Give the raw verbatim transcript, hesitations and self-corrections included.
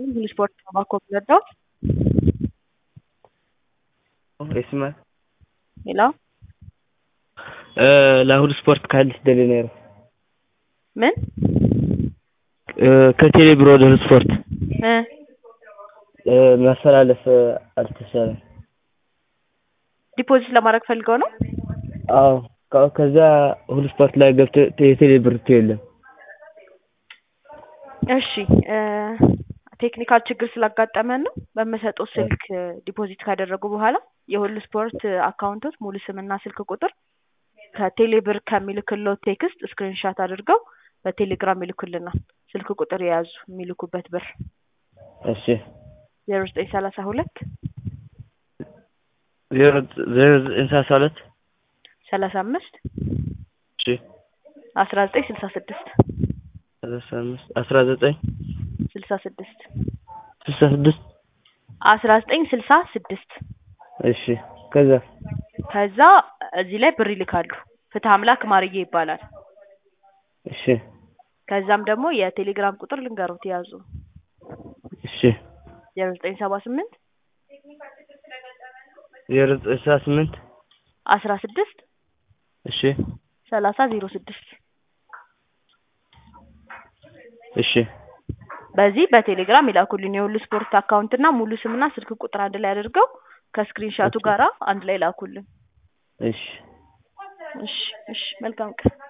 ይስጥልኝ ሁሉ ስፖርት ባኮ ብለዳው اسمه ሄሎ ለሁሉ ስፖርት ካልስ ደለኔሮ ምን ከቴሌ ብሮ ወደ ስፖርት እ ማስተላለፍ አልተቻለም። ዲፖዚት ለማድረግ ፈልገው ነው? አዎ ከዛ ሁሉ ስፖርት ላይ ገብተህ የቴሌ ብር የለም። እሺ ቴክኒካል ችግር ስላጋጠመን ነው በመሰጠው ስልክ ዲፖዚት ካደረጉ በኋላ የሁሉ ስፖርት አካውንቶች ሙሉ ስምና ስልክ ቁጥር ከቴሌ ብር ከሚልክለው ቴክስት ስክሪንሻት አድርገው በቴሌግራም ይልኩልናል። ስልክ ቁጥር ያዙ የሚልኩበት ብር እሺ ዜሮ ዘጠኝ ሰላሳ ሁለት ዜሮ ዘጠኝ ሰላሳ ሁለት ሰላሳ አምስት እሺ አስራ ዘጠኝ ስልሳ ስድስት ሰላሳ አምስት አስራ ዘጠኝ ስልሳ ስድስት ስልሳ ስድስት አስራ ዘጠኝ ስልሳ ስድስት እሺ ከዛ ከዛ እዚህ ላይ ብር ይልካሉ። ፍትህ አምላክ ማርዬ ይባላል። እሺ ከዛም ደግሞ የቴሌግራም ቁጥር ልንገሩት ያዙ እሺ ዜሮ ዘጠኝ ሰባ ስምንት ዜሮ ዘጠኝ ሰባ ስምንት አስራ ስድስት እሺ ሰላሳ ዜሮ ስድስት እሺ በዚህ በቴሌግራም ይላኩልኝ የሁሉ ስፖርት አካውንት እና ሙሉ ስምና ስልክ ቁጥር አንድ ላይ አድርገው ከስክሪንሻቱ ጋራ አንድ ላይ ላኩልኝ። እሺ እሺ እሺ መልካም ቀን